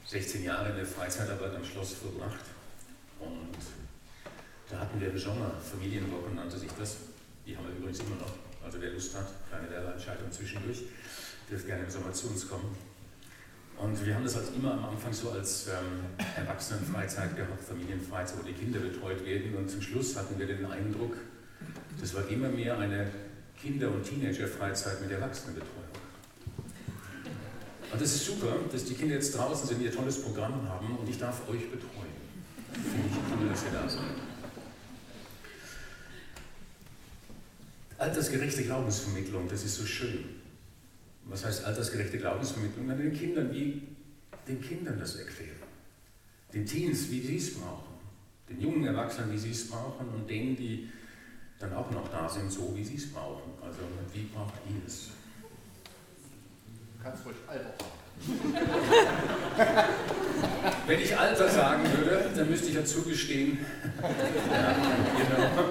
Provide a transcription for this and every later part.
16 Jahre in der Freizeitarbeit am Schloss verbracht. Und da hatten wir im Sommer Familienwochen, nannte sich das. Die haben wir übrigens immer noch. Also wer Lust hat, kleine Werbeentscheidung zwischendurch, dürft gerne im Sommer zu uns kommen. Und wir haben das halt immer am Anfang so als Erwachsenenfreizeit gehabt, Familienfreizeit, wo die Kinder betreut werden. Und zum Schluss hatten wir den Eindruck, das war immer mehr eine Kinder- und Teenager-Freizeit mit Erwachsenenbetreuung. Und das ist super, dass die Kinder jetzt draußen sind, ihr tolles Programm haben und ich darf euch betreuen. Finde ich cool, dass ihr da seid. Altersgerechte Glaubensvermittlung, das ist so schön. Was heißt altersgerechte Glaubensvermittlung? Dann den Kindern das erklären. Den Teens, wie sie es brauchen. Den jungen Erwachsenen, wie sie es brauchen und denen, die dann auch noch da sind, so wie sie es brauchen. Also wie braucht ihr es? Du kannst ruhig Alter sagen. Wenn ich Alter sagen würde, dann müsste ich ja zugestehen. Ja, genau.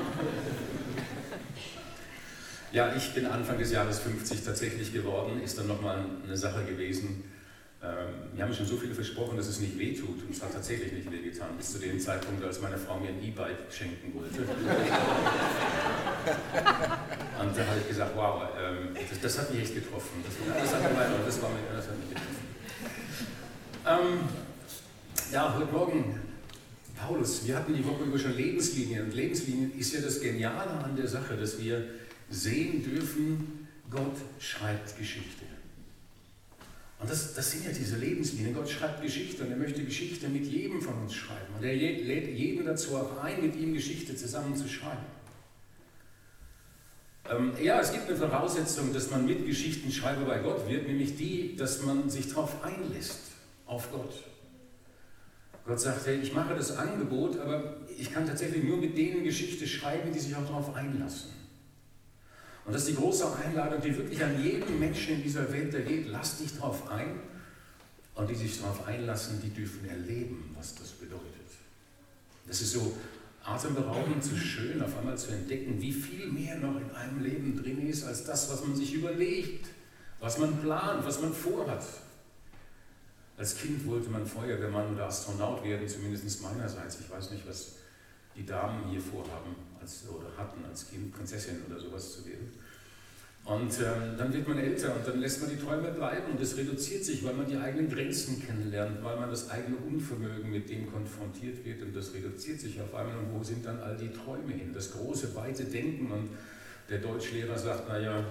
Ja, ich bin Anfang des Jahres 50 tatsächlich geworden, ist dann nochmal eine Sache gewesen. Wir haben schon so viel versprochen, dass es nicht wehtut und es hat tatsächlich nicht wehgetan, bis zu dem Zeitpunkt, als meine Frau mir ein E-Bike schenken wollte. Und da habe ich gesagt, wow, das hat mich echt getroffen. Das hat mich getroffen. Ja, heute Morgen, Paulus, wir hatten die Woche über schon Lebenslinien und Lebenslinien ist ja das Geniale an der Sache, dass wir sehen dürfen, Gott schreibt Geschichte. Und das sind ja diese Lebenslinien. Gott schreibt Geschichte und er möchte Geschichte mit jedem von uns schreiben. Und er lädt jeden dazu auch ein, mit ihm Geschichte zusammen zu schreiben. Ja, es gibt eine Voraussetzung, dass man mit Geschichtenschreiber bei Gott wird, nämlich die, dass man sich darauf einlässt, auf Gott. Gott sagt, hey, ich mache das Angebot, aber ich kann tatsächlich nur mit denen Geschichte schreiben, die sich auch darauf einlassen. Und das ist die große Einladung, die wirklich an jeden Menschen in dieser Welt ergeht. Lass dich darauf ein. Und die sich darauf einlassen, die dürfen erleben, was das bedeutet. Das ist so atemberaubend, so schön, auf einmal zu entdecken, wie viel mehr noch in einem Leben drin ist, als das, was man sich überlegt, was man plant, was man vorhat. Als Kind wollte man Feuerwehrmann oder Astronaut werden, zumindest meinerseits. Ich weiß nicht, was die Damen hier vorhaben oder hatten als Kind, Prinzessin oder sowas zu werden. Und dann wird man älter und dann lässt man die Träume bleiben und es reduziert sich, weil man die eigenen Grenzen kennenlernt, weil man das eigene Unvermögen mit dem konfrontiert wird und das reduziert sich auf einmal. Und wo sind dann all die Träume hin? Das große, weite Denken und der Deutschlehrer sagt, naja,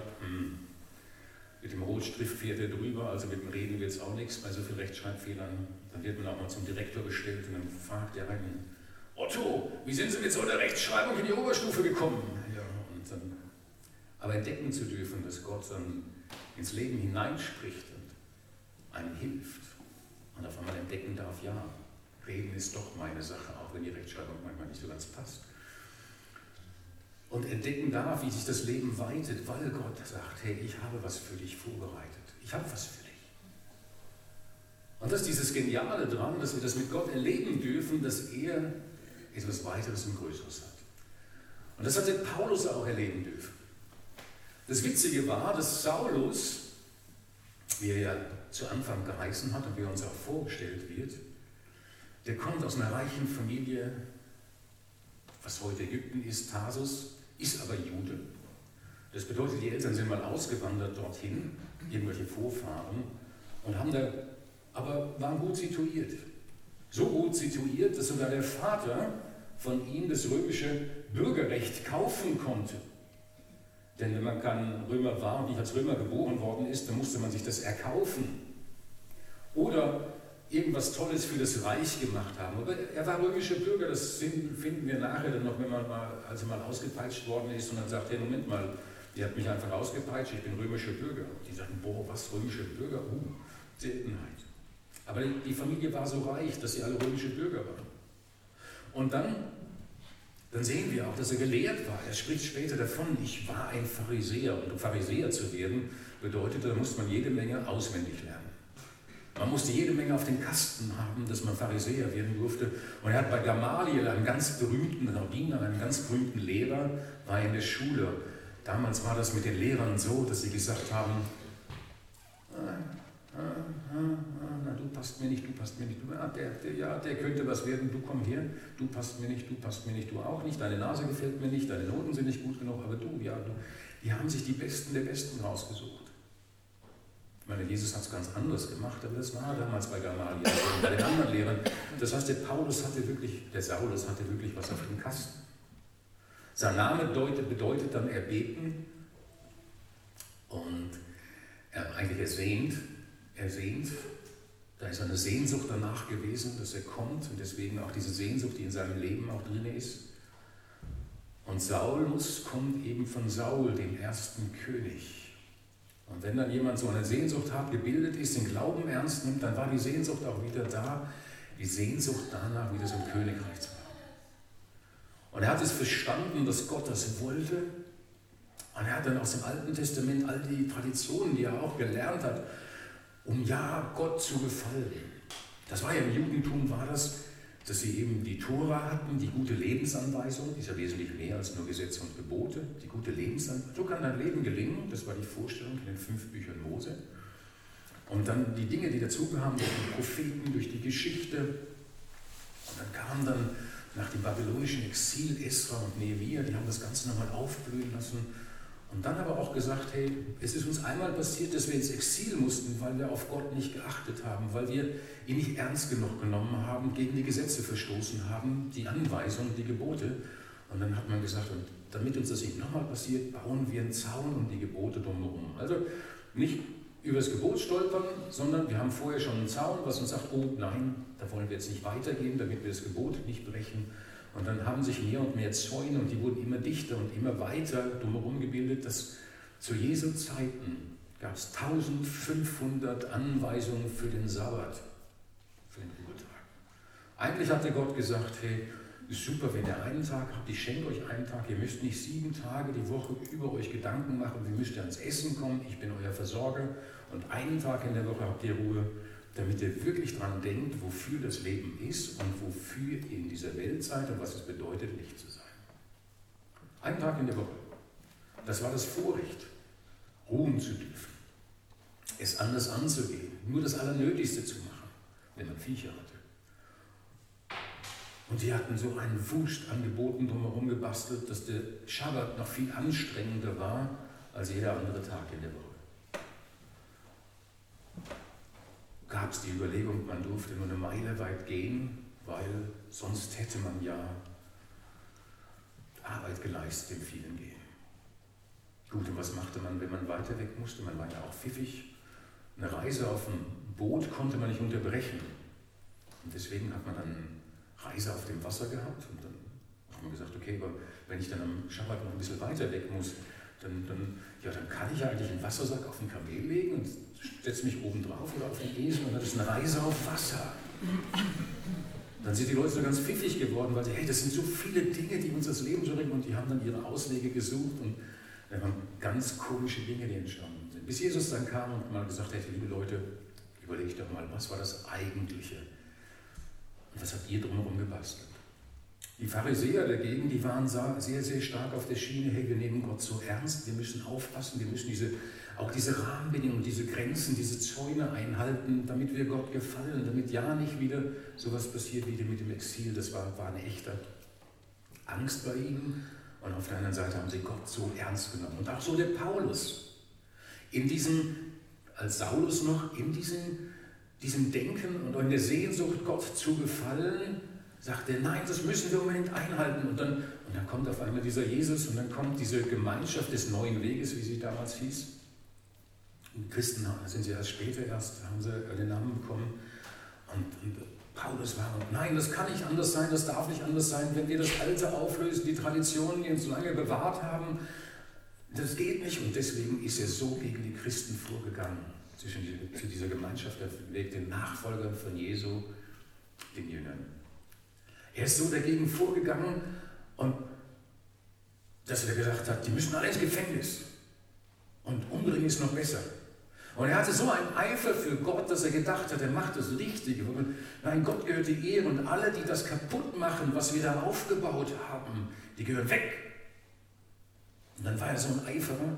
mit dem Rotstift fährt er drüber, also mit dem Reden wird es auch nichts bei so vielen Rechtschreibfehlern. Dann wird man auch mal zum Direktor gestellt und dann fragt er einen, Otto, wie sind Sie mit so einer Rechtschreibung in die Oberstufe gekommen? Ja, und dann, aber entdecken zu dürfen, dass Gott dann ins Leben hineinspricht und einem hilft. Und auf einmal entdecken darf, ja, Reden ist doch meine Sache, auch wenn die Rechtschreibung manchmal nicht so ganz passt. Und entdecken darf, wie sich das Leben weitet, weil Gott sagt, hey, ich habe was für dich vorbereitet. Ich habe was für dich. Und das ist dieses Geniale dran, dass wir das mit Gott erleben dürfen, dass er etwas Weiteres und Größeres hat. Und das hat der Paulus auch erleben dürfen. Das Witzige war, dass Saulus, wie er ja zu Anfang geheißen hat und wie er uns auch vorgestellt wird, der kommt aus einer reichen Familie, was heute Ägypten ist, Tarsus, ist aber Jude. Das bedeutet, die Eltern sind mal ausgewandert dorthin, irgendwelche Vorfahren, und waren gut situiert. So gut situiert, dass sogar der Vater von ihm das römische Bürgerrecht kaufen konnte. Denn wenn man kein Römer war und nicht als Römer geboren worden ist, dann musste man sich das erkaufen. Oder irgendwas Tolles für das Reich gemacht haben. Aber er war römischer Bürger, das finden wir nachher dann noch, wenn man als er mal ausgepeitscht worden ist und dann sagt, hey, Moment mal, die hat mich einfach ausgepeitscht, ich bin römischer Bürger. Die sagten, boah, was, römischer Bürger? Seltenheit. Aber die Familie war so reich, dass sie alle römische Bürger waren. Und dann sehen wir auch, dass er gelehrt war. Er spricht später davon, ich war ein Pharisäer. Und um Pharisäer zu werden, bedeutet, da musste man jede Menge auswendig lernen. Man musste jede Menge auf den Kasten haben, dass man Pharisäer werden durfte. Und er hat bei Gamaliel, einem ganz berühmten Rabbiner, einem ganz berühmten Lehrer, war in der Schule. Damals war das mit den Lehrern so, dass sie gesagt haben, na, du passt mir nicht. Der könnte was werden, du komm her, du passt mir nicht, du auch nicht, deine Nase gefällt mir nicht, deine Noten sind nicht gut genug, aber du. Die haben sich die Besten der Besten rausgesucht. Ich meine, Jesus hat es ganz anders gemacht, aber das war damals bei Gamaliel und bei den anderen Lehrern. Das heißt, der Saulus hatte wirklich was auf dem Kasten. Sein Name bedeutet dann erbeten und eigentlich ersehnt. Da ist eine Sehnsucht danach gewesen, dass er kommt und deswegen auch diese Sehnsucht, die in seinem Leben auch drin ist. Und Saulus kommt eben von Saul, dem ersten König. Und wenn dann jemand so eine Sehnsucht hat, gebildet ist, den Glauben ernst nimmt, dann war die Sehnsucht auch wieder da, die Sehnsucht danach, wieder so ein Königreich zu haben. Und er hat es verstanden, dass Gott das wollte. Und er hat dann aus dem Alten Testament all die Traditionen, die er auch gelernt hat, um ja Gott zu gefallen. Das war ja im Judentum, dass sie eben die Tora hatten, die gute Lebensanweisung, die ist ja wesentlich mehr als nur Gesetze und Gebote, die gute Lebensanweisung. So kann dein Leben gelingen, das war die Vorstellung in den 5 Büchern Mose. Und dann die Dinge, die dazukamen, durch die Propheten, durch die Geschichte. Und dann kam dann nach dem babylonischen Exil Esra und Nehemia, die haben das Ganze nochmal aufblühen lassen. Und dann aber auch gesagt, hey, es ist uns einmal passiert, dass wir ins Exil mussten, weil wir auf Gott nicht geachtet haben, weil wir ihn nicht ernst genug genommen haben, gegen die Gesetze verstoßen haben, die Anweisungen, die Gebote. Und dann hat man gesagt, und damit uns das nicht nochmal passiert, bauen wir einen Zaun um die Gebote drumherum. Also nicht über das Gebot stolpern, sondern wir haben vorher schon einen Zaun, was uns sagt, oh nein, da wollen wir jetzt nicht weitergehen, damit wir das Gebot nicht brechen. Und dann haben sich mehr und mehr Zäune und die wurden immer dichter und immer weiter drumherum gebildet. Dass zu Jesu Zeiten gab es 1500 Anweisungen für den Sabbat, für den Ruhetag. Eigentlich hatte Gott gesagt, hey, ist super, wenn ihr einen Tag habt, ich schenke euch einen Tag, ihr müsst nicht 7 Tage die Woche über euch Gedanken machen, wie müsst ihr ans Essen kommen, ich bin euer Versorger und einen Tag in der Woche habt ihr Ruhe, damit ihr wirklich daran denkt, wofür das Leben ist und wofür ihr in dieser Welt seid und was es bedeutet, Licht zu sein. Einen Tag in der Woche. Das war das Vorrecht, ruhen zu dürfen, es anders anzugehen, nur das Allernötigste zu machen, wenn man Viecher hatte. Und die hatten so einen Wust an Geboten drumherum gebastelt, dass der Schabbat noch viel anstrengender war als jeder andere Tag in der Woche. Gab es die Überlegung, man durfte nur eine Meile weit gehen, weil sonst hätte man ja Arbeit geleistet im vielen Gehen. Gut, und was machte man, wenn man weiter weg musste? Man war ja auch pfiffig. Eine Reise auf dem Boot konnte man nicht unterbrechen. Und deswegen hat man dann eine Reise auf dem Wasser gehabt. Und dann hat man gesagt, okay, aber wenn ich dann am Schabbat noch ein bisschen weiter weg muss, dann kann ich eigentlich einen Wassersack auf den Kamel legen und setze mich oben drauf oder auf den Esel und das ist eine Reise auf Wasser. Dann sind die Leute so ganz pfiffig geworden, weil sie, hey, das sind so viele Dinge, die uns das Leben so bringen und die haben dann ihre Auswege gesucht und da waren ganz komische Dinge, die entstanden sind. Bis Jesus dann kam und mal gesagt hat, liebe Leute, überlegt doch mal, was war das Eigentliche und was habt ihr drumherum gebastelt? Die Pharisäer dagegen, die waren sehr, sehr stark auf der Schiene, hey, wir nehmen Gott so ernst, wir müssen aufpassen, wir müssen auch diese Rahmenbedingungen, diese Grenzen, diese Zäune einhalten, damit wir Gott gefallen, damit ja nicht wieder sowas passiert wie mit dem Exil. Das war eine echte Angst bei ihnen. Und auf der anderen Seite haben sie Gott so ernst genommen. Und auch so der Paulus, als Saulus noch, in diesem Denken und in der Sehnsucht, Gott zu gefallen, sagt er, nein, das müssen wir unbedingt einhalten. Und dann kommt auf einmal dieser Jesus und dann kommt diese Gemeinschaft des neuen Weges, wie sie damals hieß. Und Christen sind sie erst später, haben sie den Namen bekommen. Und Paulus war, nein, das kann nicht anders sein, das darf nicht anders sein, wenn wir das Alte auflösen, die Traditionen, die uns so lange bewahrt haben, das geht nicht. Und deswegen ist er so gegen die Christen vorgegangen, zu dieser Gemeinschaft, den Nachfolgern von Jesu, den Jüngern. Er ist so dagegen vorgegangen, und dass er gesagt hat, die müssen alle ins Gefängnis. Und umbringen ist noch besser. Und er hatte so einen Eifer für Gott, dass er gedacht hat, er macht das Richtige. Und nein, Gott gehört die Ehre und alle, die das kaputt machen, was wir da aufgebaut haben, die gehören weg. Und dann war er so ein Eiferer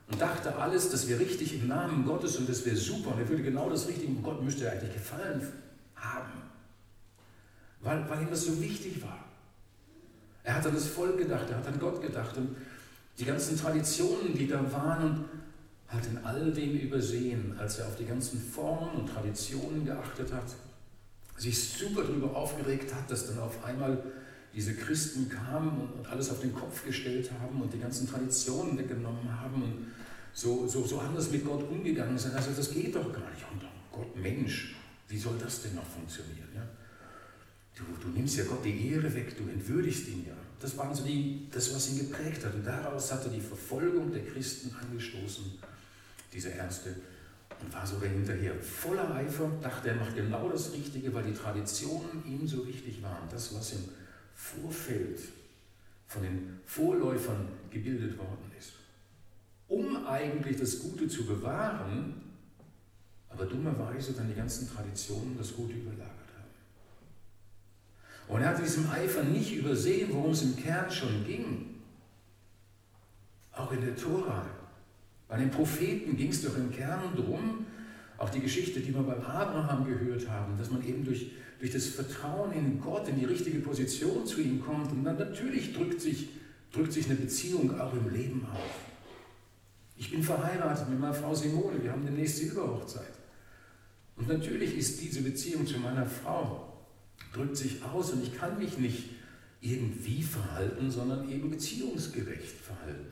und dachte alles, das wäre richtig im Namen Gottes und das wäre super und er würde genau das Richtige und Gott müsste eigentlich gefallen haben, weil ihm das so wichtig war. Er hat an das Volk gedacht, er hat an Gott gedacht und die ganzen Traditionen, die da waren, und hat in all dem übersehen, als er auf die ganzen Formen und Traditionen geachtet hat, sich super darüber aufgeregt hat, dass dann auf einmal diese Christen kamen und alles auf den Kopf gestellt haben und die ganzen Traditionen weggenommen haben und so anders mit Gott umgegangen sind. Also das geht doch gar nicht. Und Gott, Mensch, wie soll das denn noch funktionieren? Ja? Du nimmst ja Gott die Ehre weg, du entwürdigst ihn ja. Das waren so das, was ihn geprägt hat. Und daraus hat er die Verfolgung der Christen angestoßen, dieser Erste, und war sogar hinterher voller Eifer, dachte, er macht genau das Richtige, weil die Traditionen ihm so wichtig waren. Das, was im Vorfeld von den Vorläufern gebildet worden ist. Um eigentlich das Gute zu bewahren, aber dummerweise dann die ganzen Traditionen das Gute überlagert haben. Und er hat in diesem Eifer nicht übersehen, worum es im Kern schon ging. Auch in der Tora. Bei den Propheten ging es doch im Kern darum, auch die Geschichte, die wir beim Abraham gehört haben, dass man eben durch das Vertrauen in Gott in die richtige Position zu ihm kommt. Und dann natürlich drückt sich eine Beziehung auch im Leben auf. Ich bin verheiratet mit meiner Frau Simone, wir haben demnächst Silberhochzeit. Und natürlich ist diese Beziehung zu meiner Frau, drückt sich aus und ich kann mich nicht irgendwie verhalten, sondern eben beziehungsgerecht verhalten.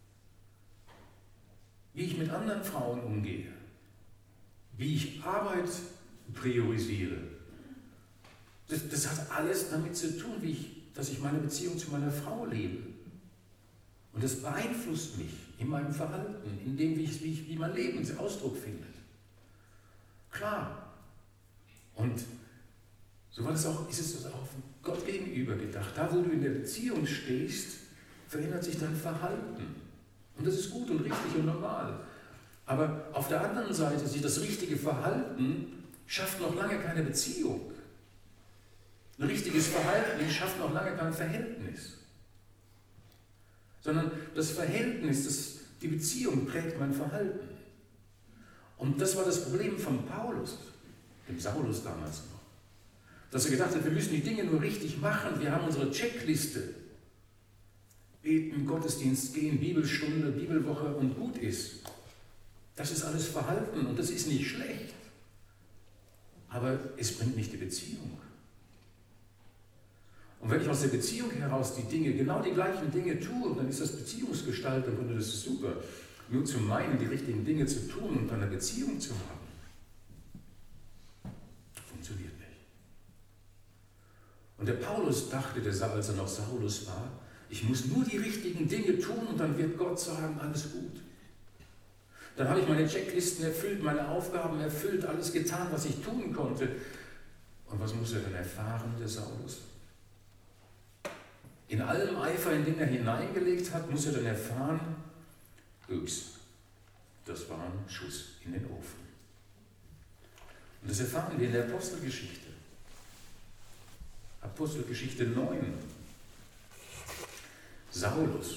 Wie ich mit anderen Frauen umgehe, wie ich Arbeit priorisiere, das hat alles damit zu tun, dass ich meine Beziehung zu meiner Frau lebe. Und das beeinflusst mich in meinem Verhalten, in dem, wie mein Leben Ausdruck findet. Klar. Und so ist es auch Gott gegenüber gedacht. Da, wo du in der Beziehung stehst, verändert sich dein Verhalten. Und das ist gut und richtig und normal. Aber auf der anderen Seite, das richtige Verhalten schafft noch lange keine Beziehung. Ein richtiges Verhalten schafft noch lange kein Verhältnis. Sondern das Verhältnis, die Beziehung prägt mein Verhalten. Und das war das Problem von Paulus, dem Saulus damals noch. Dass er gedacht hat, wir müssen die Dinge nur richtig machen, wir haben unsere Checkliste. Beten, Gottesdienst gehen, Bibelstunde, Bibelwoche und gut ist. Das ist alles Verhalten und das ist nicht schlecht. Aber es bringt nicht die Beziehung. Und wenn ich aus der Beziehung heraus genau die gleichen Dinge tue, dann ist das Beziehungsgestaltung und das ist super. Nur zu meinen, die richtigen Dinge zu tun und dann eine Beziehung zu haben, funktioniert nicht. Und der Paulus dachte, als er noch Saulus war, ich muss nur die richtigen Dinge tun und dann wird Gott sagen, alles gut. Dann habe ich meine Checklisten erfüllt, meine Aufgaben erfüllt, alles getan, was ich tun konnte. Und was muss er denn erfahren, der Saulus? In allem Eifer, in den er hineingelegt hat, muss er dann erfahren, ups, das war ein Schuss in den Ofen. Und das erfahren wir in der Apostelgeschichte. Apostelgeschichte 9. Saulus,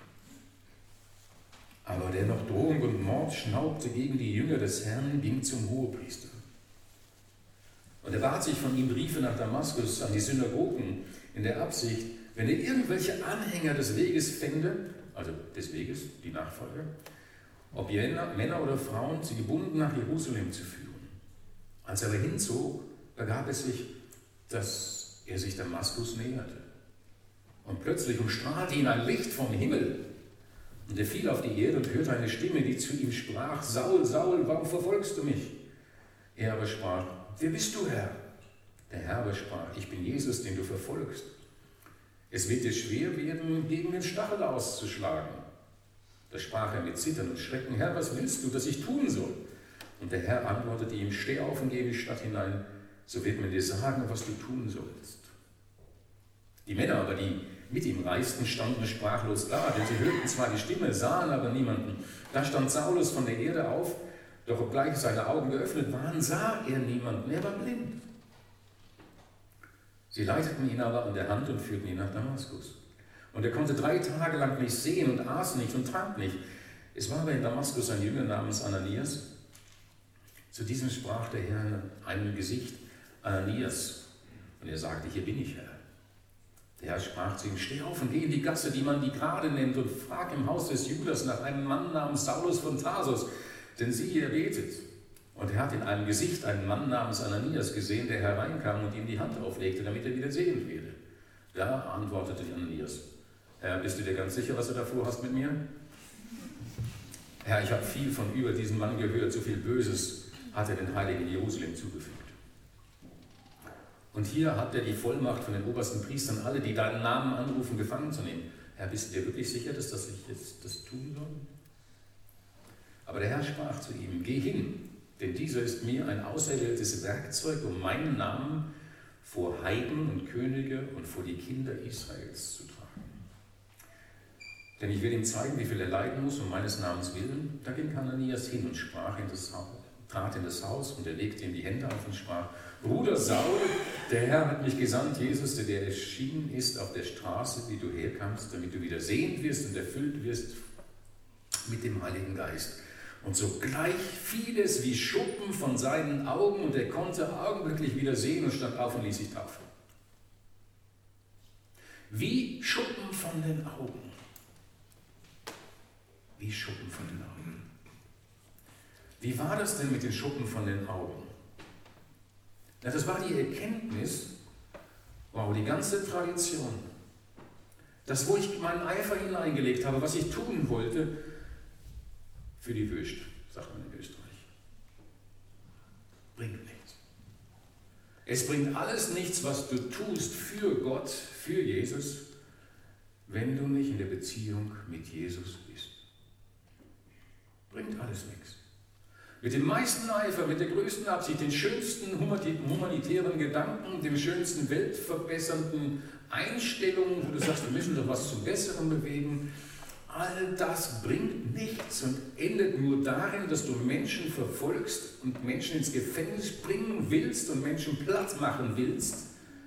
aber der noch Drohung und Mord schnaubte gegen die Jünger des Herrn, ging zum Hohepriester. Und er bat sich von ihm Briefe nach Damaskus an die Synagogen in der Absicht, wenn er irgendwelche Anhänger des Weges fände, also des Weges, die Nachfolger, ob Männer oder Frauen, sie gebunden nach Jerusalem zu führen. Als er aber hinzog, begab es sich, dass er sich Damaskus näherte. Und plötzlich umstrahlte ihn ein Licht vom Himmel. Und er fiel auf die Erde und hörte eine Stimme, die zu ihm sprach, Saul, Saul, warum verfolgst du mich? Er aber sprach, wer bist du, Herr? Der Herr aber sprach, ich bin Jesus, den du verfolgst. Es wird dir schwer werden, gegen den Stachel auszuschlagen. Da sprach er mit Zittern und Schrecken, Herr, was willst du, dass ich tun soll? Und der Herr antwortete ihm, steh auf und geh in die Stadt hinein, so wird man dir sagen, was du tun sollst. Die Männer aber, die mit ihm reisten, standen sprachlos da, denn sie hörten zwar die Stimme, sahen aber niemanden. Da stand Saulus von der Erde auf, doch obgleich seine Augen geöffnet waren, sah er niemanden, er war blind. Sie leiteten ihn aber an der Hand und führten ihn nach Damaskus. Und er konnte 3 Tage lang nicht sehen und aß nicht und trank nicht. Es war aber in Damaskus ein Jünger namens Ananias. Zu diesem sprach der Herr in einem Gesicht: Ananias. Und er sagte: Hier bin ich, Herr. Der Herr sprach zu ihm: Steh auf und geh in die Gasse, die man die Gerade nennt, und frag im Haus des Judas nach einem Mann namens Saulus von Tarsus, denn siehe, er betet. Und er hat in einem Gesicht einen Mann namens Ananias gesehen, der hereinkam und ihm die Hand auflegte, damit er wieder sehend werde. Da antwortete Ananias: Herr, bist du dir ganz sicher, was du da vorhast mit mir? Herr, ich habe viel von über diesen Mann gehört, so viel Böses hat er den Heiligen in Jerusalem zugefügt. Und hier hat er die Vollmacht von den obersten Priestern, alle, die deinen Namen anrufen, gefangen zu nehmen. Herr, bist du dir wirklich sicher, dass ich jetzt das tun soll? Aber der Herr sprach zu ihm: Geh hin, denn dieser ist mir ein auserwähltes Werkzeug, um meinen Namen vor Heiden und Könige und vor die Kinder Israels zu tragen. Denn ich will ihm zeigen, wie viel er leiden muss um meines Namens willen. Da ging Ananias hin und trat in das Haus, und er legte ihm die Hände auf und sprach: Bruder Saul, der Herr hat mich gesandt, Jesus, der erschienen ist auf der Straße, wie du herkamst, damit du wieder sehend wirst und erfüllt wirst mit dem Heiligen Geist. Und sogleich fiel es wie Schuppen von seinen Augen, und er konnte augenblicklich wieder sehen und stand auf und ließ sich taufen. Wie Schuppen von den Augen. Wie Schuppen von den Augen. Wie war das denn mit den Schuppen von den Augen? Ja, das war die Erkenntnis, wow, die ganze Tradition. Das, wo ich meinen Eifer hineingelegt habe, was ich tun wollte, für die Wüst, sagt man in Österreich. Bringt nichts. Es bringt alles nichts, was du tust für Gott, für Jesus, wenn du nicht in der Beziehung mit Jesus bist. Bringt alles nichts. Mit dem meisten Eifer, mit der größten Absicht, den schönsten humanitären Gedanken, dem schönsten weltverbessernden Einstellungen, wo du sagst, wir müssen doch was zum Besseren bewegen. All das bringt nichts und endet nur darin, dass du Menschen verfolgst und Menschen ins Gefängnis bringen willst und Menschen Platz machen willst.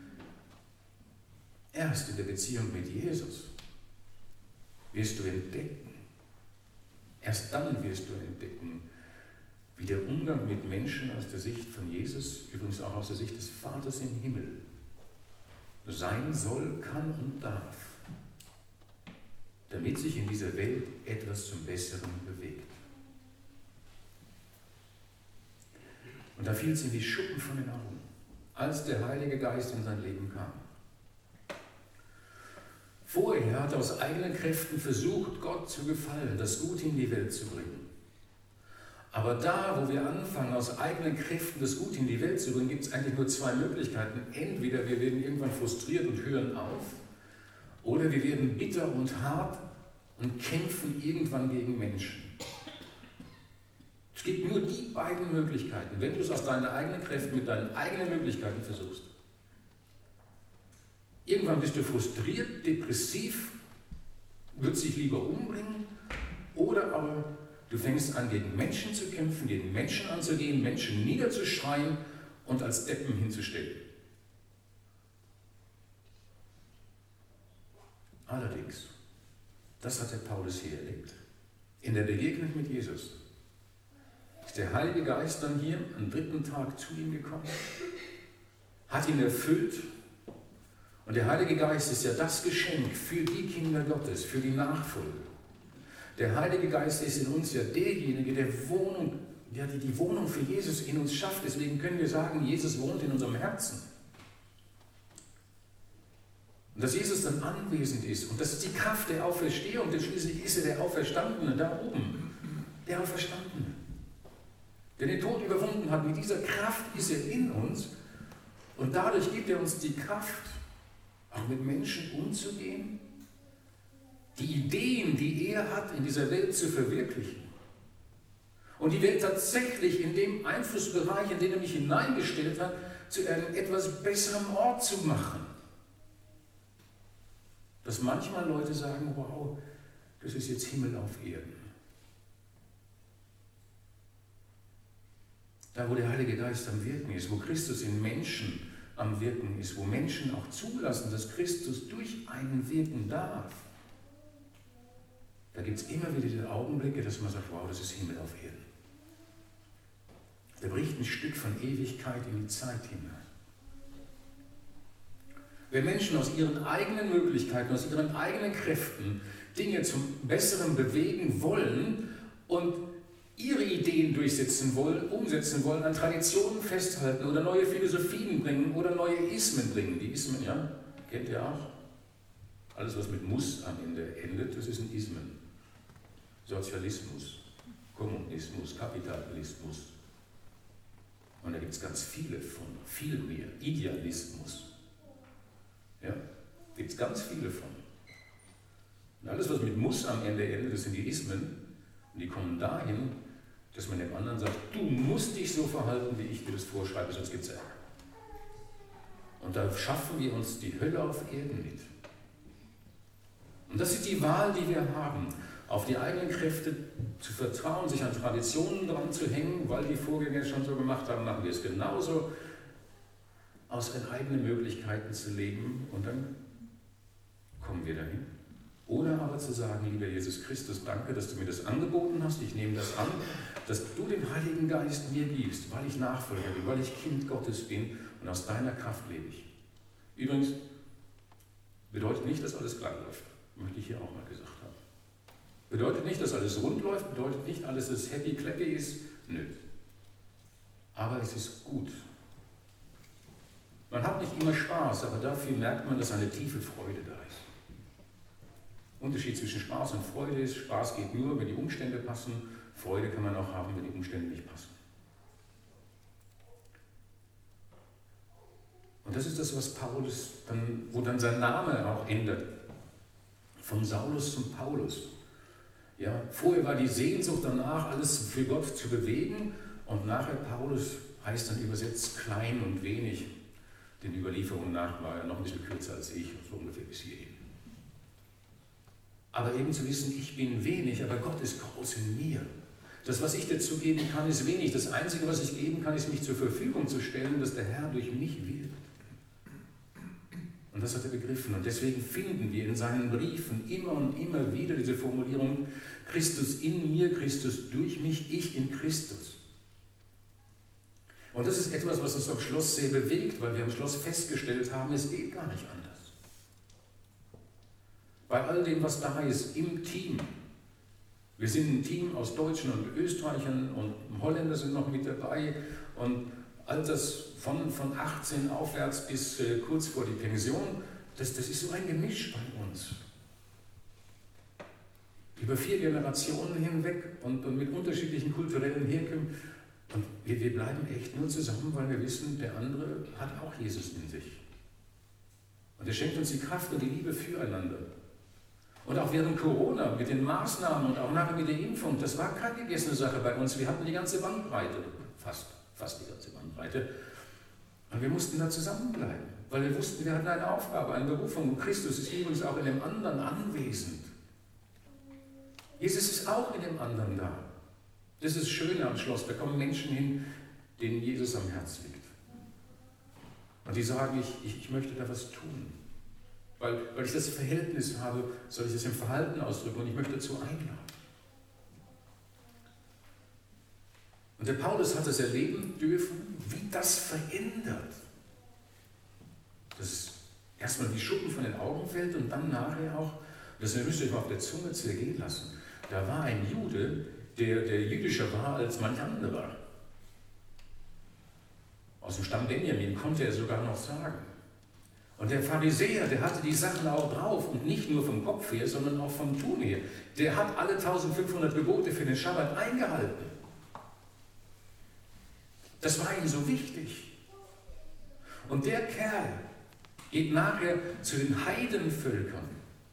Erst in der Beziehung mit Jesus wirst du entdecken, erst dann wirst du entdecken, wie der Umgang mit Menschen aus der Sicht von Jesus, übrigens auch aus der Sicht des Vaters im Himmel, sein soll, kann und darf, damit sich in dieser Welt etwas zum Besseren bewegt. Und da fiel es ihm wie Schuppen von den Augen, als der Heilige Geist in sein Leben kam. Vorher hat er aus eigenen Kräften versucht, Gott zu gefallen, das Gute in die Welt zu bringen. Aber da, wo wir anfangen, aus eigenen Kräften das Gute in die Welt zu bringen, gibt es eigentlich nur zwei Möglichkeiten. Entweder wir werden irgendwann frustriert und hören auf, oder wir werden bitter und hart und kämpfen irgendwann gegen Menschen. Es gibt nur die beiden Möglichkeiten, wenn du es aus deinen eigenen Kräften, mit deinen eigenen Möglichkeiten versuchst. Irgendwann bist du frustriert, depressiv, würdest dich lieber umbringen, oder aber du fängst an, gegen Menschen zu kämpfen, gegen Menschen anzugehen, Menschen niederzuschreien und als Deppen hinzustellen. Allerdings, das hat der Paulus hier erlebt. In der Begegnung mit Jesus ist der Heilige Geist dann hier am 3. Tag zu ihm gekommen, hat ihn erfüllt. Und der Heilige Geist ist ja das Geschenk für die Kinder Gottes, für die Nachfolge. Der Heilige Geist ist in uns ja derjenige, der die Wohnung für Jesus in uns schafft. Deswegen können wir sagen, Jesus wohnt in unserem Herzen. Und dass Jesus dann anwesend ist und das ist die Kraft der Auferstehung, denn schließlich ist er der Auferstandene da oben. Der Auferstandene. Der den Tod überwunden hat. Mit dieser Kraft ist er in uns und dadurch gibt er uns die Kraft, auch mit Menschen umzugehen, die Ideen, die er hat, in dieser Welt zu verwirklichen. Und die Welt tatsächlich in dem Einflussbereich, in den er mich hineingestellt hat, zu einem etwas besseren Ort zu machen. Dass manchmal Leute sagen, wow, das ist jetzt Himmel auf Erden. Da, wo der Heilige Geist am Wirken ist, wo Christus in Menschen am Wirken ist, wo Menschen auch zulassen, dass Christus durch einen wirken darf. Da gibt es immer wieder diese Augenblicke, dass man sagt, wow, das ist Himmel auf Erden. Da bricht ein Stück von Ewigkeit in die Zeit hinein. Wenn Menschen aus ihren eigenen Möglichkeiten, aus ihren eigenen Kräften Dinge zum Besseren bewegen wollen und ihre Ideen durchsetzen wollen, umsetzen wollen, an Traditionen festhalten oder neue Philosophien bringen oder neue Ismen bringen. Die Ismen, ja, kennt ihr auch? Alles, was mit Muss am Ende endet, das ist ein Ismen. Sozialismus, Kommunismus, Kapitalismus. Und da gibt es ganz viele von, viel mehr. Idealismus. Ja, gibt es ganz viele von. Und alles, was mit Muss am Ende endet, das sind die Ismen. Und die kommen dahin, dass man dem anderen sagt, du musst dich so verhalten, wie ich dir das vorschreibe, sonst gibt es Ärger. Und da schaffen wir uns die Hölle auf Erden mit. Und das ist die Wahl, die wir haben, auf die eigenen Kräfte zu vertrauen, sich an Traditionen dran zu hängen, weil die Vorgänger es schon so gemacht haben, machen wir es genauso, aus den eigenen Möglichkeiten zu leben und dann kommen wir dahin. Oder aber zu sagen, lieber Jesus Christus, danke, dass du mir das angeboten hast, ich nehme das an, dass du den Heiligen Geist mir gibst, weil ich Nachfolger bin, weil ich Kind Gottes bin und aus deiner Kraft lebe ich. Übrigens, bedeutet nicht, dass alles glatt läuft, möchte ich hier auch mal gesagt haben. Bedeutet nicht, dass alles rund läuft, bedeutet nicht, alles das happy clappy ist, nö. Aber es ist gut. Man hat nicht immer Spaß, aber dafür merkt man, dass eine tiefe Freude da ist. Unterschied zwischen Spaß und Freude ist, Spaß geht nur, wenn die Umstände passen, Freude kann man auch haben, wenn die Umstände nicht passen. Und das ist das, was Paulus dann, wo dann sein Name auch ändert. Von Saulus zum Paulus. Ja, vorher war die Sehnsucht danach, alles für Gott zu bewegen, und nachher Paulus heißt dann übersetzt klein und wenig. Den Überlieferungen nach war er noch ein bisschen kürzer als ich, so ungefähr bis hierhin. Aber eben zu wissen, ich bin wenig, aber Gott ist groß in mir. Das, was ich dazu geben kann, ist wenig. Das Einzige, was ich geben kann, ist mich zur Verfügung zu stellen, dass der Herr durch mich wirkt. Und das hat er begriffen. Und deswegen finden wir in seinen Briefen immer und immer wieder diese Formulierung, Christus in mir, Christus durch mich, ich in Christus. Und das ist etwas, was uns am Schluss sehr bewegt, weil wir am Schluss festgestellt haben, es geht gar nicht anders. Bei all dem, was da ist, im Team. Wir sind ein Team aus Deutschen und Österreichern und Holländer sind noch mit dabei und all das von 18 aufwärts bis kurz vor die Pension, das ist so ein Gemisch bei uns. Über 4 Generationen hinweg und mit unterschiedlichen kulturellen Herkünften. Und wir bleiben echt nur zusammen, weil wir wissen, der andere hat auch Jesus in sich. Und er schenkt uns die Kraft und die Liebe füreinander. Und auch während Corona mit den Maßnahmen und auch nachher mit der Impfung, das war keine vergessene Sache bei uns. Wir hatten die ganze Bandbreite, fast die ganze Bandbreite. Und wir mussten da zusammenbleiben, weil wir wussten, wir hatten eine Aufgabe, eine Berufung. Und Christus ist übrigens auch in dem anderen anwesend. Jesus ist auch in dem anderen da. Das ist das Schöne am Schloss. Da kommen Menschen hin, denen Jesus am Herzen liegt. Und die sagen, ich möchte da was tun. Weil ich das Verhältnis habe, soll ich das im Verhalten ausdrücken und ich möchte dazu einladen. Und der Paulus hat es erleben dürfen, wie das verändert. Dass es erstmal die Schuppen von den Augen fällt und dann nachher auch, das müsst ihr euch mal auf der Zunge zergehen lassen. Da war ein Jude, der jüdischer war als manch anderer. Aus dem Stamm Benjamin konnte er sogar noch sagen. Und der Pharisäer, der hatte die Sachen auch drauf und nicht nur vom Kopf her, sondern auch vom Tun her. Der hat alle 1500 Gebote für den Schabbat eingehalten. Das war ihm so wichtig. Und der Kerl geht nachher zu den Heidenvölkern.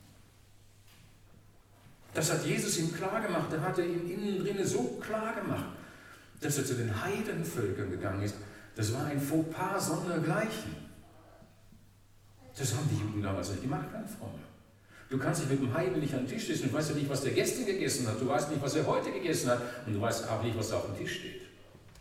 Das hat Jesus ihm klar gemacht. Da hat er ihm innen drin so klar gemacht, dass er zu den Heidenvölkern gegangen ist. Das war ein Fauxpas sondergleichen. Das haben die Juden damals nicht gemacht, keine Freunde. Du kannst dich mit dem Heiden nicht an den Tisch setzen, du weißt ja nicht, was der gestern gegessen hat, du weißt nicht, was er heute gegessen hat und du weißt auch nicht, was da auf dem Tisch steht.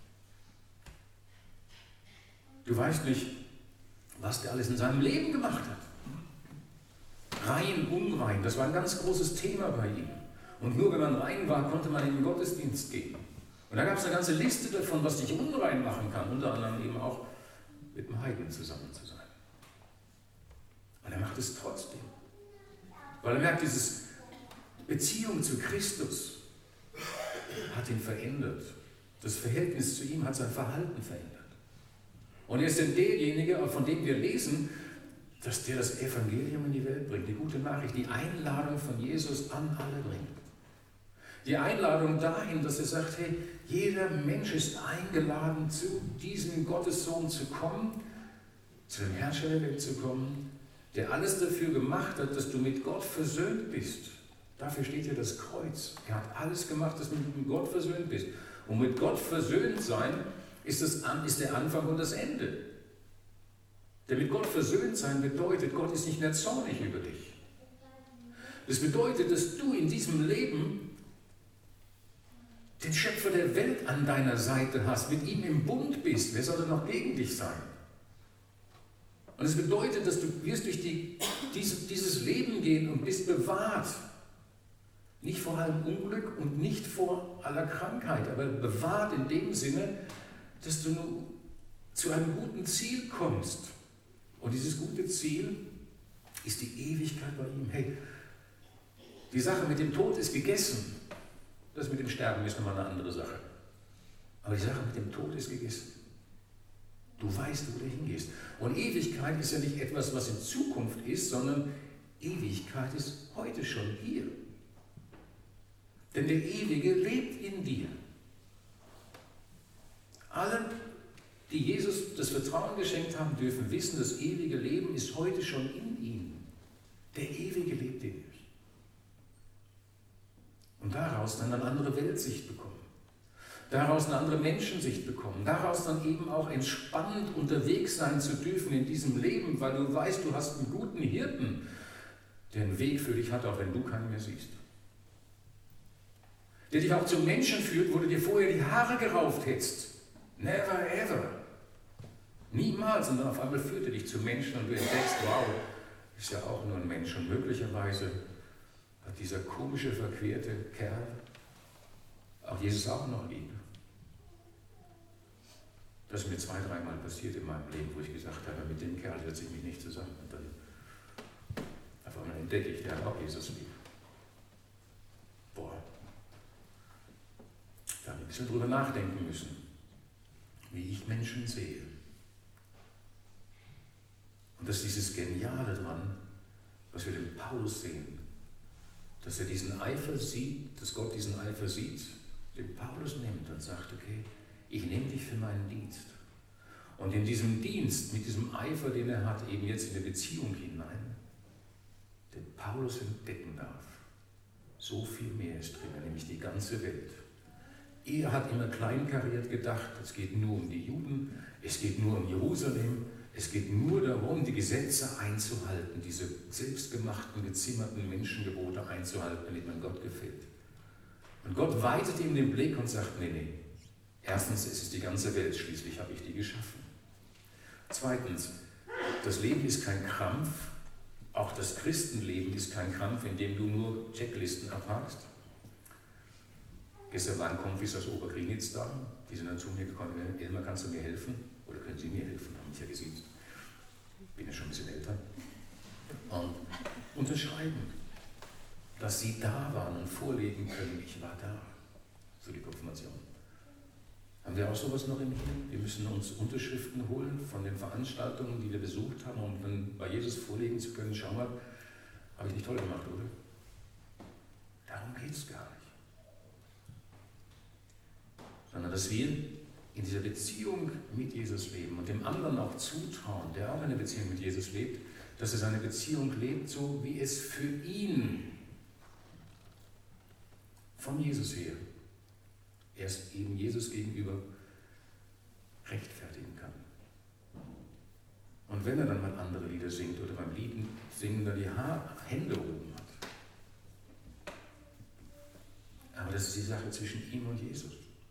Du weißt nicht, was der alles in seinem Leben gemacht hat. Rein, unrein, das war ein ganz großes Thema bei ihm. Und nur wenn man rein war, konnte man in den Gottesdienst gehen. Und da gab es eine ganze Liste davon, was dich unrein machen kann, unter anderem eben auch mit dem Heiden zusammen zu sein. Und er macht es trotzdem. Weil er merkt, diese Beziehung zu Christus hat ihn verändert. Das Verhältnis zu ihm hat sein Verhalten verändert. Und er ist denn derjenige, von dem wir lesen, dass der das Evangelium in die Welt bringt, die gute Nachricht, die Einladung von Jesus an alle bringt. Die Einladung dahin, dass er sagt, hey, jeder Mensch ist eingeladen, zu diesem Gottessohn zu kommen, zu dem Herrscher der Welt zu kommen, der alles dafür gemacht hat, dass du mit Gott versöhnt bist. Dafür steht ja das Kreuz. Er hat alles gemacht, dass du mit Gott versöhnt bist. Und mit Gott versöhnt sein ist der Anfang und das Ende. Denn mit Gott versöhnt sein bedeutet, Gott ist nicht mehr zornig über dich. Das bedeutet, dass du in diesem Leben den Schöpfer der Welt an deiner Seite hast, mit ihm im Bund bist. Wer soll denn noch gegen dich sein? Und es bedeutet, dass du wirst durch dieses Leben gehen und bist bewahrt. Nicht vor allem Unglück und nicht vor aller Krankheit, aber bewahrt in dem Sinne, dass du nur zu einem guten Ziel kommst. Und dieses gute Ziel ist die Ewigkeit bei ihm. Hey, die Sache mit dem Tod ist gegessen. Das mit dem Sterben ist nochmal eine andere Sache. Aber die Sache mit dem Tod ist gegessen. Du weißt, wo du hingehst. Und Ewigkeit ist ja nicht etwas, was in Zukunft ist, sondern Ewigkeit ist heute schon hier. Denn der Ewige lebt in dir. Alle, die Jesus das Vertrauen geschenkt haben, dürfen wissen, das ewige Leben ist heute schon in ihnen. Der Ewige lebt in dir. Und daraus dann eine andere Weltsicht bekommen. Daraus eine andere Menschensicht bekommen. Daraus dann eben auch entspannt unterwegs sein zu dürfen in diesem Leben, weil du weißt, du hast einen guten Hirten, der einen Weg für dich hat, auch wenn du keinen mehr siehst. Der dich auch zum Menschen führt, wo du dir vorher die Haare gerauft hättest. Never ever. Niemals. Und dann auf einmal führt er dich zu Menschen und du entdeckst, wow, ist ja auch nur ein Mensch. Und möglicherweise hat dieser komische, verquerte Kerl auch Jesus auch noch lieb. Das ist mir 2-3 Mal passiert in meinem Leben, wo ich gesagt habe, mit dem Kerl setze ich mich nicht zusammen. Und dann auf einmal entdecke ich, der hat auch Jesus lieb. Boah. Da habe ich ein bisschen drüber nachdenken müssen, wie ich Menschen sehe. Und das ist dieses Geniale dran, was wir den Paulus sehen, dass er diesen Eifer sieht, dass Gott diesen Eifer sieht, den Paulus nimmt und sagt, okay, ich nehme dich für meinen Dienst. Und in diesem Dienst, mit diesem Eifer, den er hat, eben jetzt in der Beziehung hinein, den Paulus entdecken darf. So viel mehr ist drin, nämlich die ganze Welt. Er hat immer kleinkariert gedacht, es geht nur um die Juden, es geht nur um Jerusalem, es geht nur darum, die Gesetze einzuhalten, diese selbstgemachten, gezimmerten Menschengebote einzuhalten, damit man Gott gefällt. Und Gott weitet ihm den Blick und sagt, nee, erstens, es ist die ganze Welt, schließlich habe ich die geschaffen. Zweitens, das Leben ist kein Krampf, auch das Christenleben ist kein Krampf, in dem du nur Checklisten abhakst. Gestern waren Konfis aus Obergrinitz da, die sind dann zu mir gekommen, Elmar, kannst du mir helfen? Oder können Sie mir helfen? Haben mich ja gesehen. Bin ja schon ein bisschen älter. Und unterschreiben, dass sie da waren und vorlegen können, ich war da. So die Konfirmation. Haben wir auch sowas noch im Himmel? Wir müssen uns Unterschriften holen von den Veranstaltungen, die wir besucht haben, um dann bei Jesus vorlegen zu können. Schau mal, habe ich nicht toll gemacht, oder? Darum geht es gar nicht. Sondern dass wir in dieser Beziehung mit Jesus leben und dem anderen auch zutrauen, der auch eine Beziehung mit Jesus lebt, dass er seine Beziehung lebt, so wie es für ihn von Jesus her erst eben Jesus gegenüber rechtfertigen kann. Und wenn er dann mal andere Lieder singt oder beim Lieden singen dann die Hände oben hat. Aber das ist die Sache zwischen ihm und Jesus.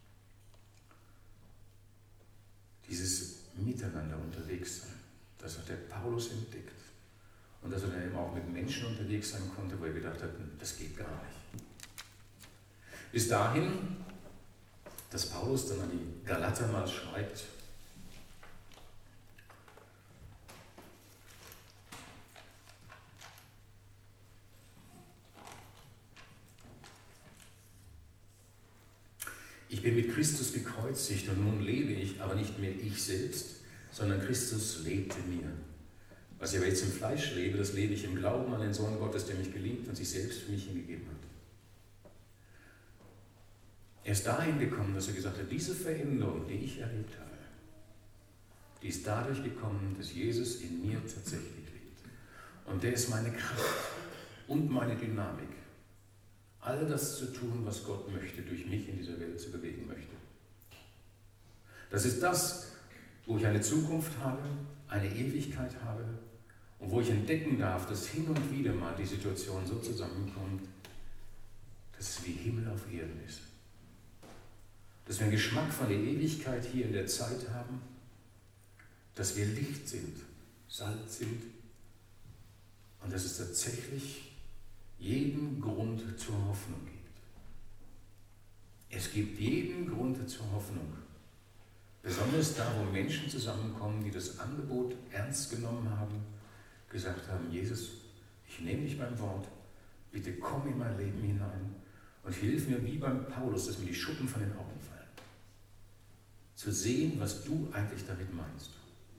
Dieses Miteinander unterwegs sein, das hat der Paulus entdeckt. Und dass er dann eben auch mit Menschen unterwegs sein konnte, wo er gedacht hat, das geht gar nicht. Bis dahin, dass Paulus dann an die Galater mal schreibt, ich bin mit Christus gekreuzigt und nun lebe ich, aber nicht mehr ich selbst, sondern Christus lebt in mir. Was ich aber jetzt im Fleisch lebe, das lebe ich im Glauben an den Sohn Gottes, der mich geliebt und sich selbst für mich hingegeben hat. Er ist dahin gekommen, dass er gesagt hat, diese Veränderung, die ich erlebt habe, die ist dadurch gekommen, dass Jesus in mir tatsächlich lebt. Und der ist meine Kraft und meine Dynamik, all das zu tun, was Gott möchte, durch mich in dieser Welt zu bewegen möchte. Das ist das, wo ich eine Zukunft habe, eine Ewigkeit habe und wo ich entdecken darf, dass hin und wieder mal die Situation so zusammenkommt, dass es wie Himmel auf Erden ist. Dass wir einen Geschmack von der Ewigkeit hier in der Zeit haben, dass wir Licht sind, Salz sind und dass es tatsächlich jeden Grund zur Hoffnung gibt. Es gibt jeden Grund zur Hoffnung. Besonders da, wo Menschen zusammenkommen, die das Angebot ernst genommen haben, gesagt haben, Jesus, ich nehme dich beim Wort, bitte komm in mein Leben hinein und hilf mir, wie beim Paulus, dass mir die Schuppen von den Augen fallen. Zu sehen, was du eigentlich damit meinst.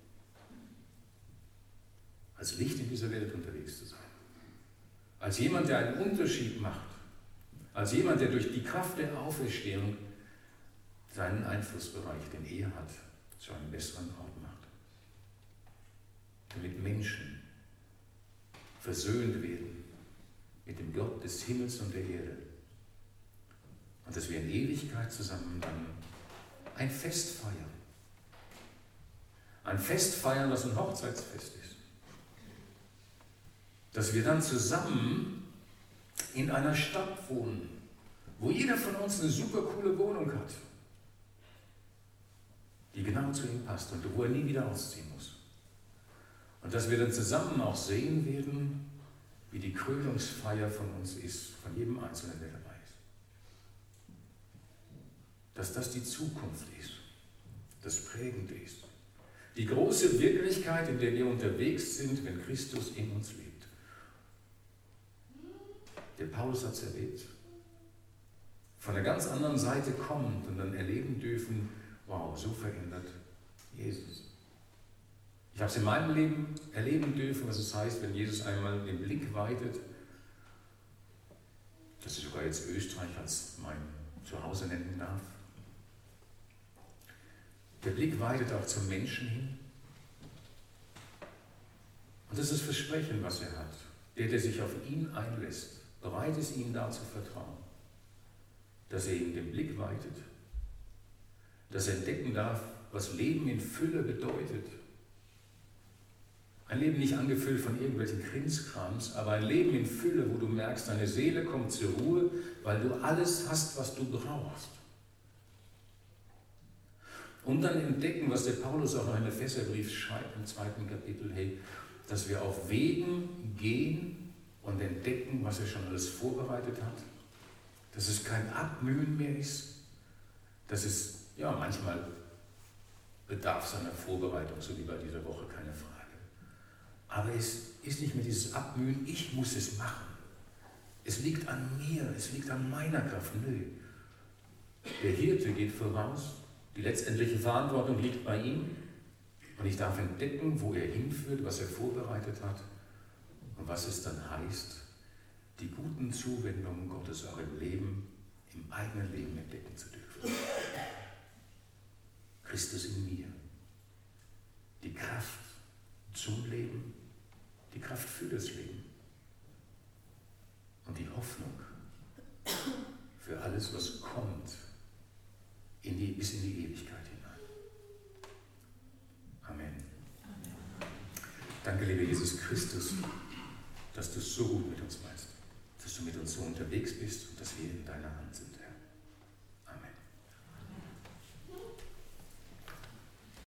Als Licht in dieser Welt unterwegs zu sein. Als jemand, der einen Unterschied macht. Als jemand, der durch die Kraft der Auferstehung seinen Einflussbereich, den er hat, zu einem besseren Ort macht. Damit Menschen versöhnt werden mit dem Gott des Himmels und der Erde. Und dass wir in Ewigkeit zusammen dann ein Fest feiern. Ein Fest feiern, was ein Hochzeitsfest ist. Dass wir dann zusammen in einer Stadt wohnen, wo jeder von uns eine super coole Wohnung hat, die genau zu ihm passt und wo er nie wieder ausziehen muss. Und dass wir dann zusammen auch sehen werden, wie die Krönungsfeier von uns ist, von jedem Einzelnen, der dabei ist. Dass das die Zukunft ist, das Prägende ist. Die große Wirklichkeit, in der wir unterwegs sind, wenn Christus in uns lebt. Der Paulus hat es erlebt. Von einer ganz anderen Seite kommt und dann erleben dürfen, wow, so verändert Jesus. Ich habe es in meinem Leben erleben dürfen, was es heißt, wenn Jesus einmal den Blick weitet, dass ich sogar jetzt Österreich als mein Zuhause nennen darf. Der Blick weitet auch zum Menschen hin. Und das ist das Versprechen, was er hat. Der sich auf ihn einlässt, bereit ist, ihm da zu vertrauen. Dass er ihm den Blick weitet. Dass er entdecken darf, was Leben in Fülle bedeutet. Ein Leben nicht angefüllt von irgendwelchen Krimskrams, aber ein Leben in Fülle, wo du merkst, deine Seele kommt zur Ruhe, weil du alles hast, was du brauchst. Und dann entdecken, was der Paulus auch noch im Epheserbrief schreibt, im 2. Kapitel, hey, dass wir auf Wegen gehen und entdecken, was er schon alles vorbereitet hat. Dass es kein Abmühen mehr ist, dass es, ja, manchmal bedarf seiner Vorbereitung, so wie bei dieser Woche, keine Frage. Aber es ist nicht mehr dieses Abmühen, ich muss es machen. Es liegt an mir, es liegt an meiner Kraft. Nö. Der Hirte geht voraus, die letztendliche Verantwortung liegt bei ihm und ich darf entdecken, wo er hinführt, was er vorbereitet hat und was es dann heißt, die guten Zuwendungen Gottes auch im Leben, im eigenen Leben entdecken zu dürfen. Christus in mir. Die Kraft zum Leben, die Kraft für das Leben und die Hoffnung für alles, was kommt, bis in die Ewigkeit hinein. Amen. Danke, lieber Jesus Christus, dass du es so gut mit uns meinst, dass du mit uns so unterwegs bist und dass wir in deiner Hand sind.